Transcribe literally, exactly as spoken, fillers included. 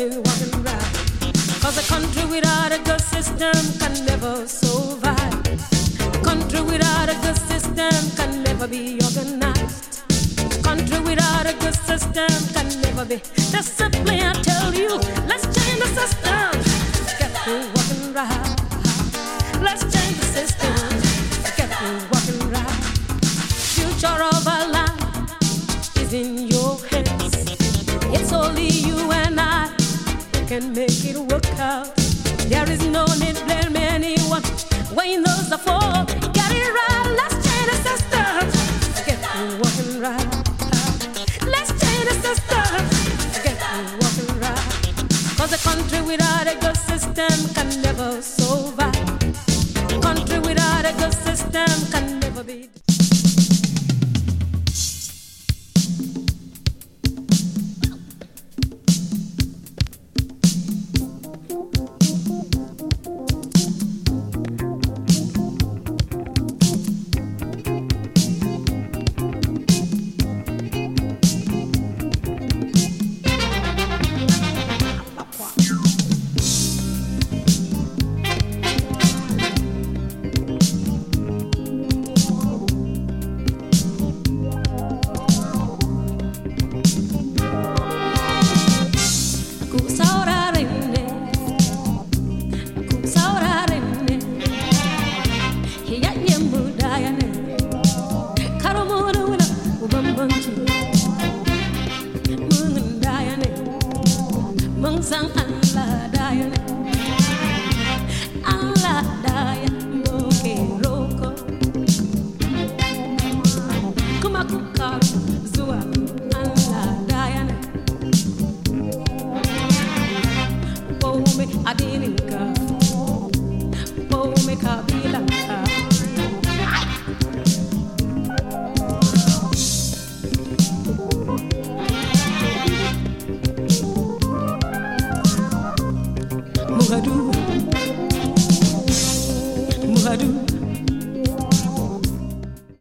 me walking right. Cause a country without a good system can never survive. A country without a good system can never be organized. A country without a good system can never be. Just simply I tell you, let's change the system. Get me walking right. Let's change the system. Get me walking right. Future of our life is in your hands. It's only you and I who can make it work out. There is no need to blame anyone when those are fall. Get it right, let's change the system. Get me walking right. Let's change the system. Get me walking right. Cause a country without a good system can never survive. A country without a good system can never be.